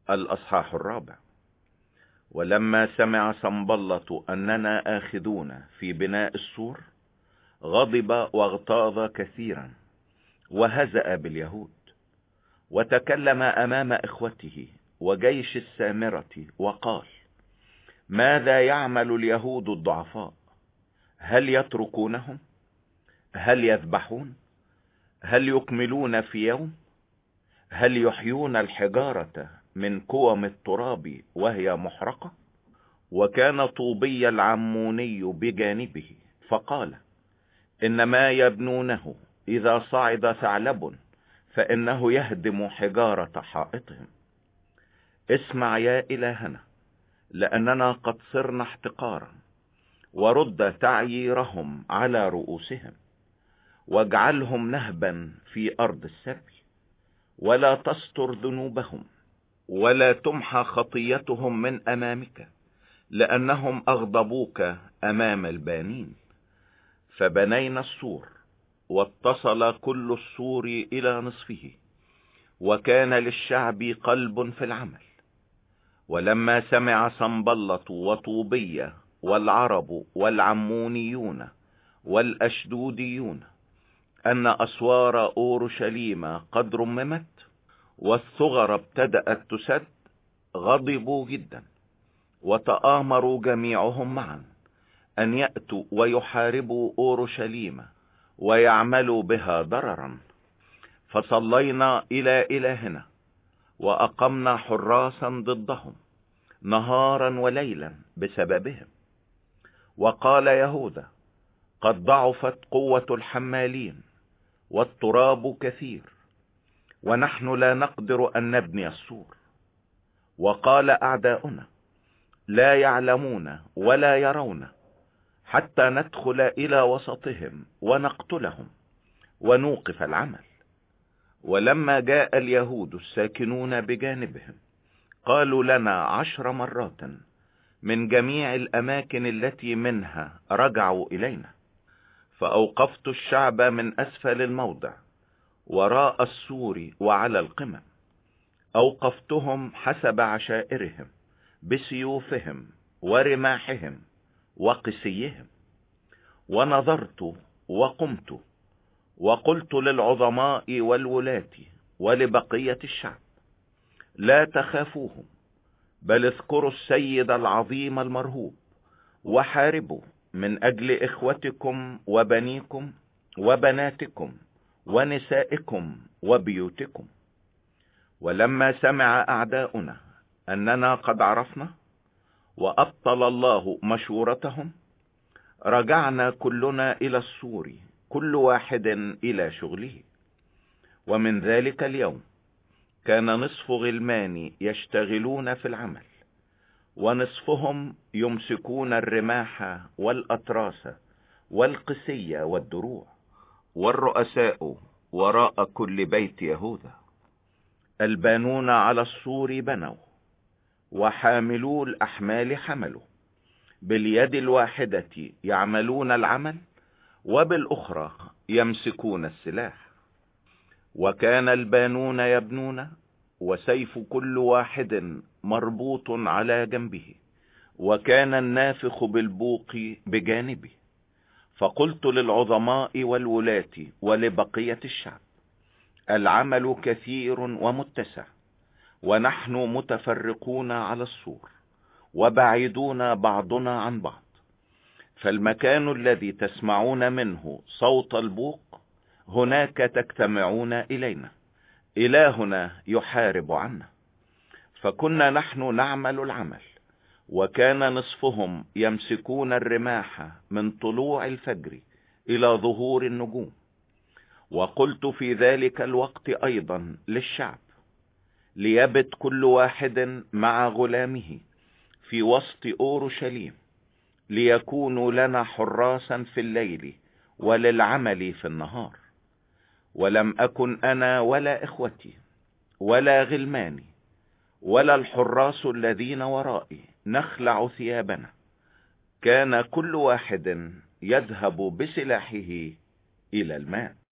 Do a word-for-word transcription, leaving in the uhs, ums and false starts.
الأصحاح الرابع. ولما سمع سنبلط أننا آخذون في بناء السور غضب واغتاظ كثيرا وهزأ باليهود، وتكلم أمام إخوته وجيش السامرة وقال: ماذا يعمل اليهود الضعفاء؟ هل يتركونهم؟ هل يذبحون؟ هل يكملون في يوم؟ هل يحيون الحجارة من كوم التراب وهي محرقة؟ وكان طوبي العموني بجانبه فقال: إن ما يبنونه إذا صعد ثعلب فإنه يهدم حجارة حائطهم. اسمع يا إلهنا، لأننا قد صرنا احتقارا، ورد تعييرهم على رؤوسهم، واجعلهم نهبا في أرض السبي، ولا تستر ذنوبهم، ولا تمحى خطيتهم من أمامك، لأنهم أغضبوك أمام البانين. فبنينا السور، واتصل كل السور إلى نصفه، وكان للشعب قلب في العمل. ولما سمع سنبلط وطوبية والعرب والعمونيون والأشدوديون أن أسوار أورشليم قد رممت والثغر ابتدأت تسد، غضبوا جدا، وتآمروا جميعهم معا أن يأتوا ويحاربوا أورشليم ويعملوا بها ضررا. فصلينا إلى إلهنا وأقمنا حراسا ضدهم نهارا وليلا بسببهم. وقال يهوذا: قد ضعفت قوة الحمالين، والتراب كثير، ونحن لا نقدر أن نبني السور. وقال أعداؤنا: لا يعلمون ولا يرون، حتى ندخل إلى وسطهم ونقتلهم ونوقف العمل. ولما جاء اليهود الساكنون بجانبهم قالوا لنا عشر مرات من جميع الأماكن التي منها رجعوا إلينا. فأوقفت الشعب من أسفل الموضع وراء السور وعلى القمم، أوقفتهم حسب عشائرهم بسيوفهم ورماحهم وقسيهم. ونظرت وقمت وقلت للعظماء والولاة ولبقية الشعب: لا تخافوهم، بل اذكروا السيد العظيم المرهوب، وحاربوا من أجل إخوتكم وبنيكم وبناتكم ونسائكم وبيوتكم. ولما سمع أعداؤنا أننا قد عرفنا وأبطل الله مشورتهم، رجعنا كلنا إلى السور، كل واحد إلى شغله. ومن ذلك اليوم كان نصف غلماني يشتغلون في العمل، ونصفهم يمسكون الرماح والأتراس والقسية والدروع، والرؤساء وراء كل بيت يهوذا. البانون على السور بنوا، وحاملو الأحمال حملوا، باليد الواحدة يعملون العمل، وبالأخرى يمسكون السلاح. وكان البانون يبنون، وسيف كل واحد مربوط على جنبه، وكان النافخ بالبوق بجانبه. فقلت للعظماء والولاة ولبقية الشعب: العمل كثير ومتسع، ونحن متفرقون على السور، وبعيدون بعضنا عن بعض. فالمكان الذي تسمعون منه صوت البوق هناك تجتمعون إلينا، إلهنا يحارب عنا. فكنا نحن نعمل العمل، وكان نصفهم يمسكون الرماح من طلوع الفجر إلى ظهور النجوم. وقلت في ذلك الوقت أيضا للشعب: ليبت كل واحد مع غلامه في وسط أورشليم، ليكونوا لنا حراسا في الليل وللعمل في النهار. ولم أكن أنا ولا إخوتي ولا غلماني ولا الحراس الذين ورائي نخلع ثيابنا، كان كل واحد يذهب بسلاحه إلى الماء.